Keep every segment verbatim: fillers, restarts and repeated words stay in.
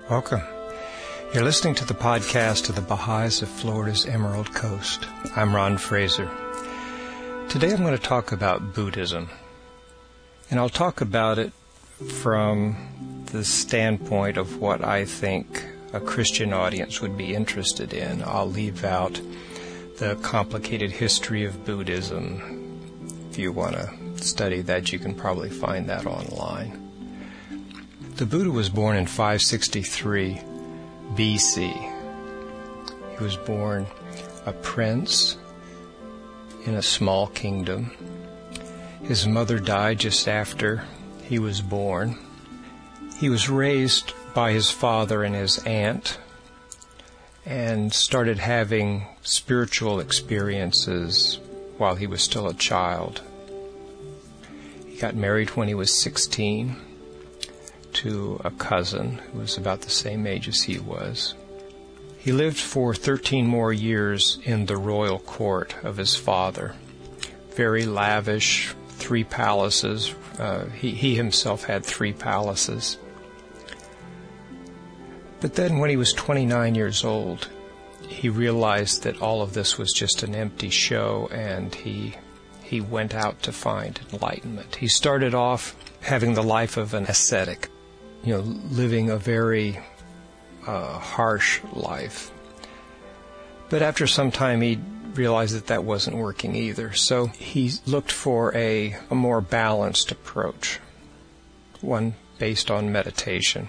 Welcome. You're listening to the podcast of the Baha'is of Florida's Emerald Coast. I'm Ron Fraser. Today I'm going to talk about Buddhism. And I'll talk about it from the standpoint of what I think a Christian audience would be interested in. I'll leave out the complicated history of Buddhism. If you want to study that, you can probably find that online. The Buddha was born in five sixty-three B C. He was born a prince in a small kingdom. His mother died just after he was born. He was raised by his father and his aunt and started having spiritual experiences while he was still a child. He got married when he was sixteen. To a cousin who was about the same age as he was. He lived for thirteen more years in the royal court of his father. Very lavish, three palaces. Uh, he, he himself had three palaces. But then when he was twenty-nine years old, he realized that all of this was just an empty show, and he he went out to find enlightenment. He started off having the life of an ascetic. You know, living a very uh, harsh life. But after some time, he realized that that wasn't working either. So he looked for a, a more balanced approach, one based on meditation.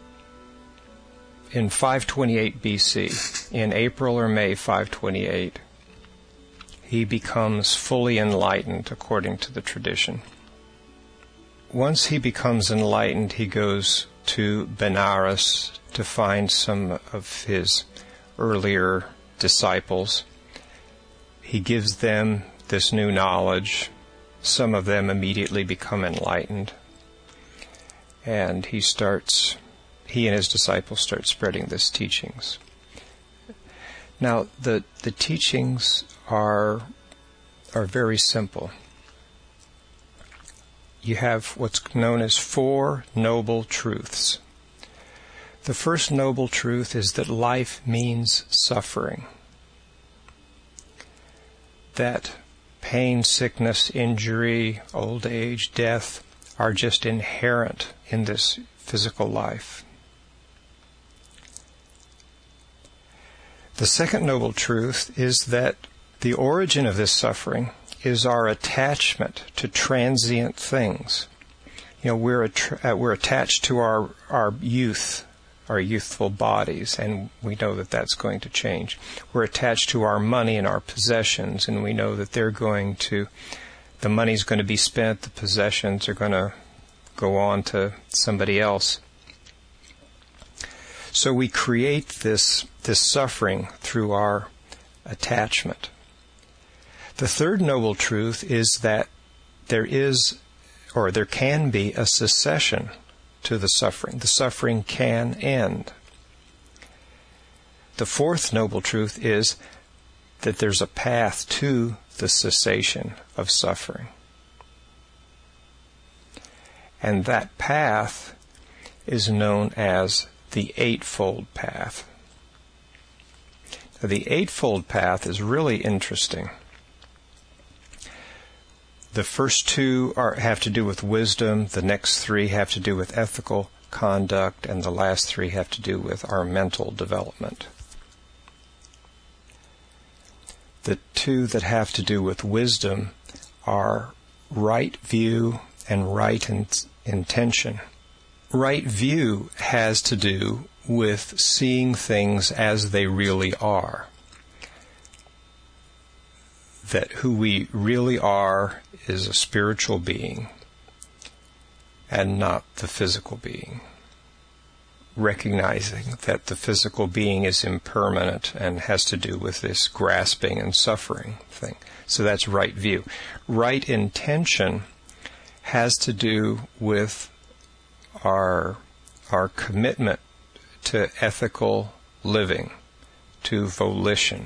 In five twenty-eight B C, in April or May five twenty-eight, he becomes fully enlightened according to the tradition. Once he becomes enlightened, he goes to Benares to find some of his earlier disciples. He gives them this new knowledge. Some of them immediately become enlightened. And he starts, he and his disciples start spreading these teachings. Now, the, the teachings are, are very simple. You have what's known as four noble truths. The first noble truth is that life means suffering. That pain, sickness, injury, old age, death are just inherent in this physical life. The second noble truth is that the origin of this suffering is our attachment to transient things. You know, we're att- uh, we're attached to our, our youth, our youthful bodies, and we know that that's going to change. We're attached to our money and our possessions, and we know that they're going to, the money's going to be spent, the possessions are going to go on to somebody else. So we create this, this suffering through our attachment. The third noble truth is that there is, or there can be, a cessation to the suffering. The suffering can end. The fourth noble truth is that there's a path to the cessation of suffering. And that path is known as the Eightfold Path. Now, the Eightfold Path is really interesting. The first two are, have to do with wisdom, the next three have to do with ethical conduct, and the last three have to do with our mental development. The two that have to do with wisdom are right view and right in- intention. Right view has to do with seeing things as they really are. That who we really are is a spiritual being and not the physical being. Recognizing that the physical being is impermanent and has to do with this grasping and suffering thing. So that's right view. Right intention has to do with our, our commitment to ethical living, to volition.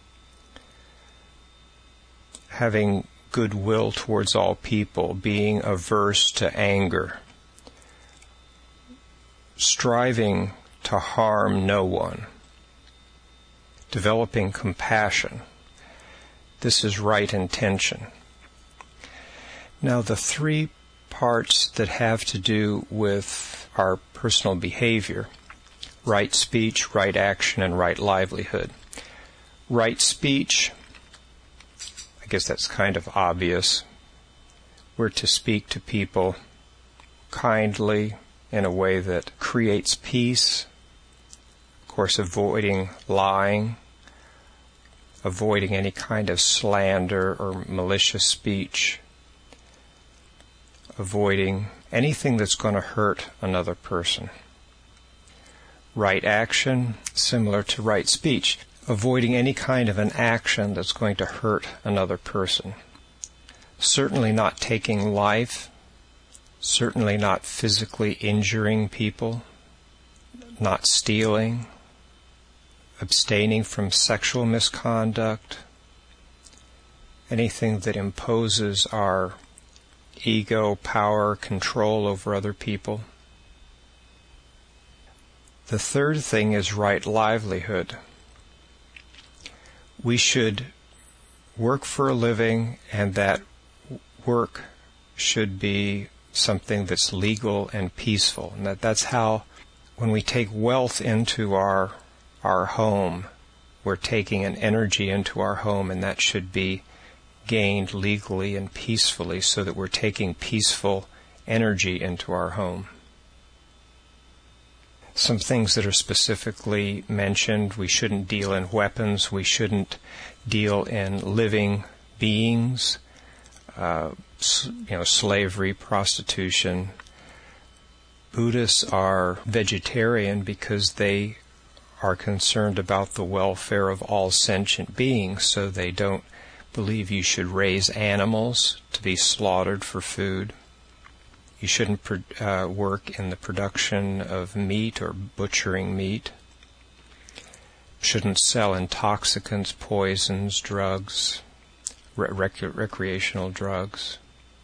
Having goodwill towards all people, being averse to anger, striving to harm no one. Developing compassion. This is right intention. Now, the three parts that have to do with our personal behavior: right speech, right action, and right livelihood. Right speech, I guess that's kind of obvious. We're to speak to people kindly in a way that creates peace. Of course, avoiding lying, avoiding any kind of slander or malicious speech, avoiding anything that's going to hurt another person. Right action, similar to right speech, avoiding any kind of an action that's going to hurt another person. Certainly not taking life, certainly not physically injuring people, not stealing, abstaining from sexual misconduct, anything that imposes our ego, power, control over other people. The third thing is right livelihood. We should work for a living, and that work should be something that's legal and peaceful. And that, that's how, when we take wealth into our our home, we're taking an energy into our home, and that should be gained legally and peacefully, so that we're taking peaceful energy into our home. Some things that are specifically mentioned: we shouldn't deal in weapons, we shouldn't deal in living beings, uh, you know, slavery, prostitution. Buddhists are vegetarian because they are concerned about the welfare of all sentient beings, so they don't believe you should raise animals to be slaughtered for food. You shouldn't uh, work in the production of meat or butchering meat. Shouldn't sell intoxicants, poisons, drugs, rec- recreational drugs.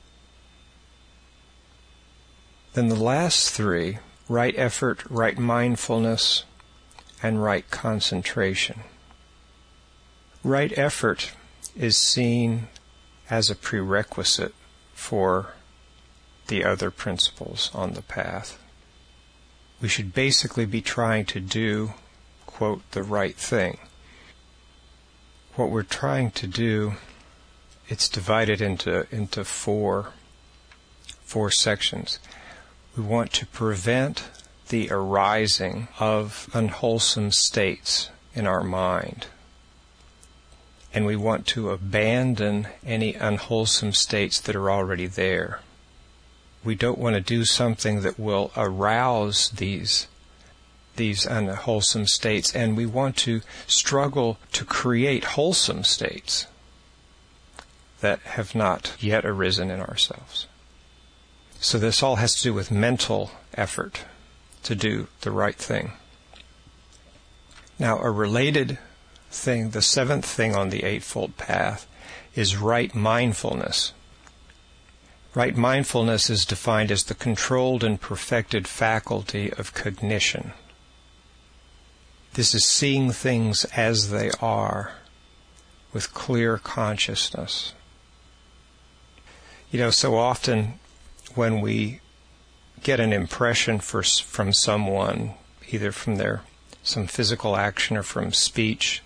Then the last three: right effort, right mindfulness, and right concentration. Right effort is seen as a prerequisite for the other principles on the path. We should basically be trying to do, quote, the right thing. What we're trying to do, it's divided into into four four sections. We want to prevent the arising of unwholesome states in our mind. And we want to abandon any unwholesome states that are already there. We don't want to do something that will arouse these these unwholesome states, and we want to struggle to create wholesome states that have not yet arisen in ourselves. So this all has to do with mental effort to do the right thing. Now, a related thing, the seventh thing on the Eightfold Path, is right mindfulness. Right mindfulness is defined as the controlled and perfected faculty of cognition. This is seeing things as they are with clear consciousness. You know, so often when we get an impression for, from someone, either from their some physical action or from speech,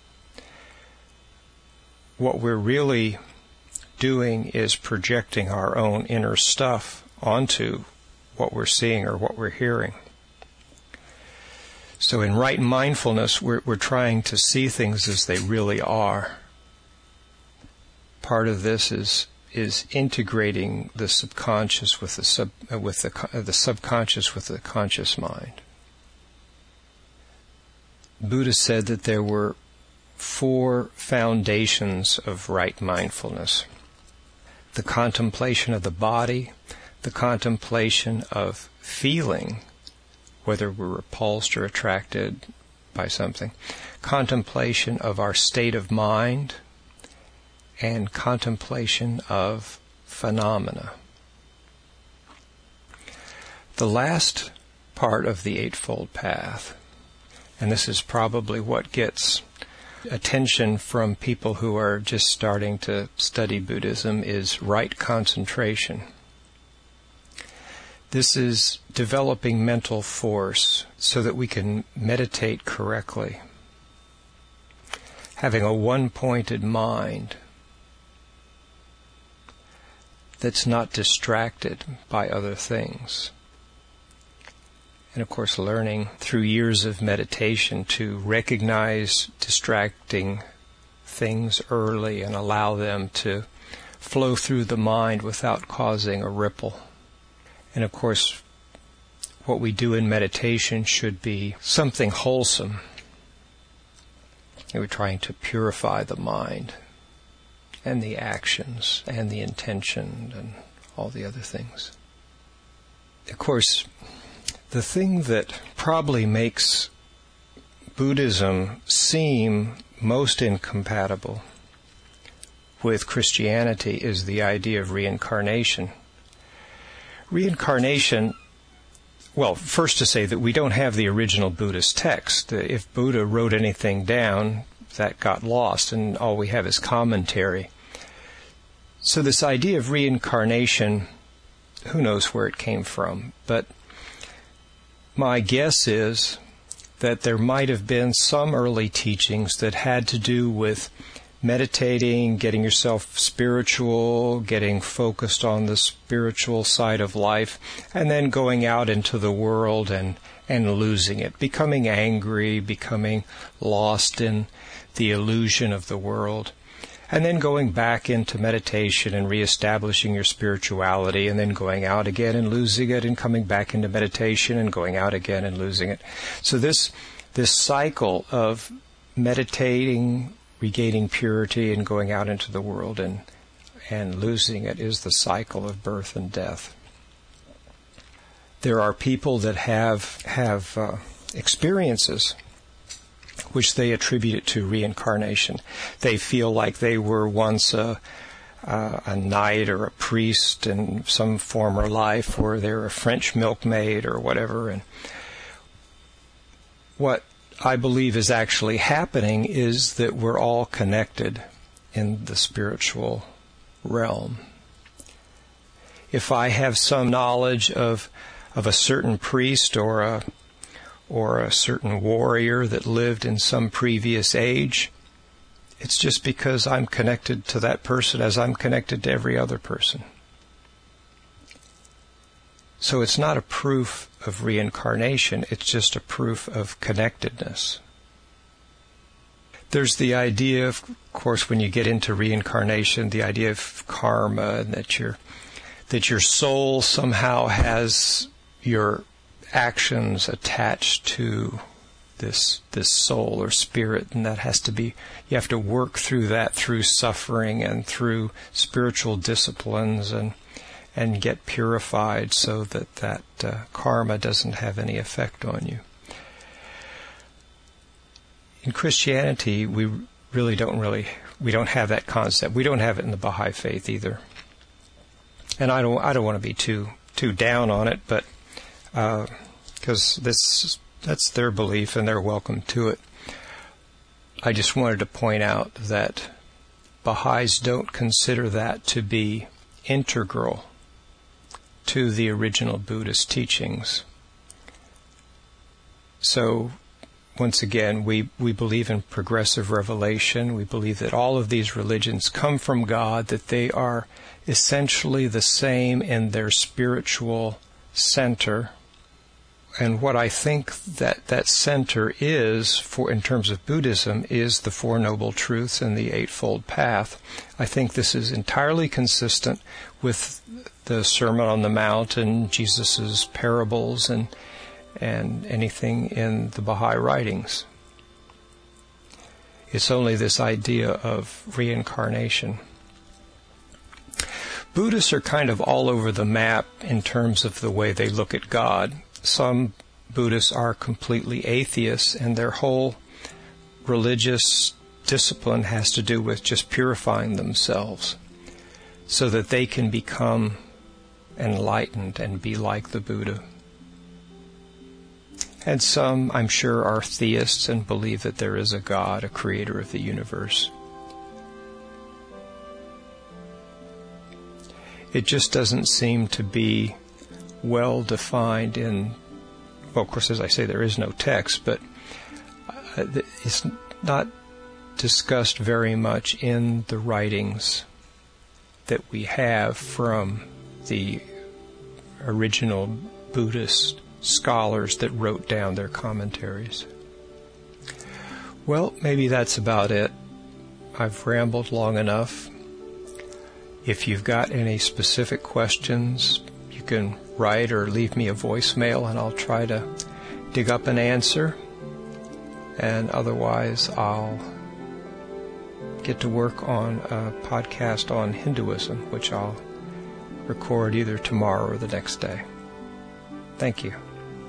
what we're really doing is projecting our own inner stuff onto what we're seeing or what we're hearing. So in right mindfulness, we're, we're trying to see things as they really are. Part of this is is integrating the subconscious with the sub uh, with the uh, the subconscious with the conscious mind. Buddha said that there were four foundations of right mindfulness: the contemplation of the body, the contemplation of feeling, whether we're repulsed or attracted by something, contemplation of our state of mind, and contemplation of phenomena. The last part of the Eightfold Path And this is probably what gets attention from people who are just starting to study Buddhism, is right concentration. This is developing mental force so that we can meditate correctly. Having a one-pointed mind that's not distracted by other things. And of course, learning through years of meditation to recognize distracting things early and allow them to flow through the mind without causing a ripple. And of course, what we do in meditation should be something wholesome. We're trying to purify the mind and the actions and the intention and all the other things. Of course, the thing that probably makes Buddhism seem most incompatible with Christianity is the idea of reincarnation. Reincarnation, well, first to say that we don't have the original Buddhist text. If Buddha wrote anything down, that got lost, and all we have is commentary. So this idea of reincarnation, who knows where it came from, but my guess is that there might have been some early teachings that had to do with meditating, getting yourself spiritual, getting focused on the spiritual side of life, and then going out into the world and, and losing it, becoming angry, becoming lost in the illusion of the world, and then going back into meditation and reestablishing your spirituality, and then going out again and losing it, and coming back into meditation and going out again and losing it. So this this cycle of meditating, regaining purity, and going out into the world and and losing it is the cycle of birth and death. There are people that have have uh, experiences which they attribute it to reincarnation. They feel like they were once a, uh, a knight or a priest in some former life, or they're a French milkmaid or whatever. And what I believe is actually happening is that we're all connected in the spiritual realm. If I have some knowledge of of a certain priest or a or a certain warrior that lived in some previous age, it's just because I'm connected to that person as I'm connected to every other person. So it's not a proof of reincarnation, it's just a proof of connectedness. There's the idea, of course, when you get into reincarnation, the idea of karma, and that your that your soul somehow has your actions attached to this this soul or spirit, and that has to be, you have to work through that through suffering and through spiritual disciplines and and get purified so that that uh, karma doesn't have any effect on you. In Christianity, we really don't really we don't have that concept. We don't have it in the Baha'i faith either. And I don't I don't want to be too too down on it, but because uh, this that's their belief and they're welcome to it. I just wanted to point out that Baha'is don't consider that to be integral to the original Buddhist teachings. So, once again, we, we believe in progressive revelation. We believe that all of these religions come from God, that they are essentially the same in their spiritual center. And what I think that that center is, for in terms of Buddhism, is the Four Noble Truths and the Eightfold Path. I think this is entirely consistent with the Sermon on the Mount and Jesus' parables and and anything in the Baha'i writings. It's only this idea of reincarnation. Buddhists are kind of all over the map in terms of the way they look at God. Some Buddhists are completely atheists, and their whole religious discipline has to do with just purifying themselves so that they can become enlightened and be like the Buddha. And some, I'm sure, are theists and believe that there is a God, a creator of the universe. It just doesn't seem to be well defined in, well, of course, as I say, there is no text, but it's not discussed very much in the writings that we have from the original Buddhist scholars that wrote down their commentaries. Well, maybe that's about it. I've rambled long enough. If you've got any specific questions, you can write or leave me a voicemail and I'll try to dig up an answer. And otherwise, I'll get to work on a podcast on Hinduism, which I'll record either tomorrow or the next day. Thank you.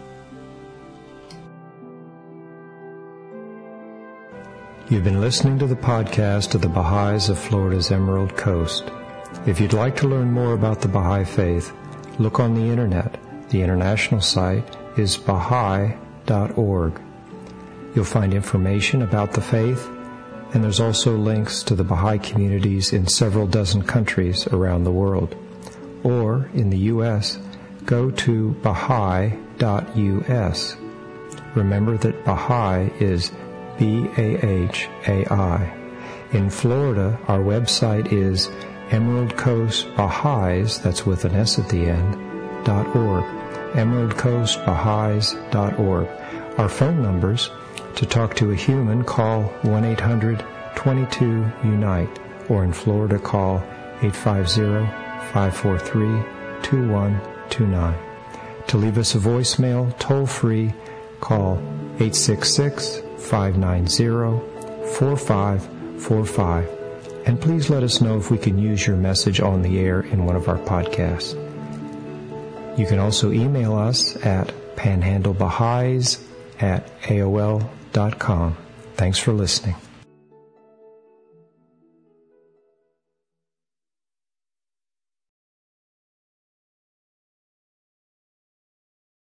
You've been listening to the podcast of the Baha'is of Florida's Emerald Coast. If you'd like to learn more about the Baha'i Faith, look on the internet. The international site is baha'i dot org. You'll find information about the faith, and there's also links to the Baha'i communities in several dozen countries around the world. Or, in the U S, go to baha'i dot u s. Remember that Baha'i is B A H A I. In Florida, our website is Emerald Coast Baha'is, that's with an S at the end, dot org. Emerald Coast Baha'is dot org. Our phone numbers: to talk to a human, call one eight hundred twenty-two unite, or in Florida, call eight five zero, five four three, two one two nine. To leave us a voicemail, toll-free, call eight six six, five nine zero, four five four five. And please let us know if we can use your message on the air in one of our podcasts. You can also email us at panhandlebaha'is at A O L dot com. Thanks for listening.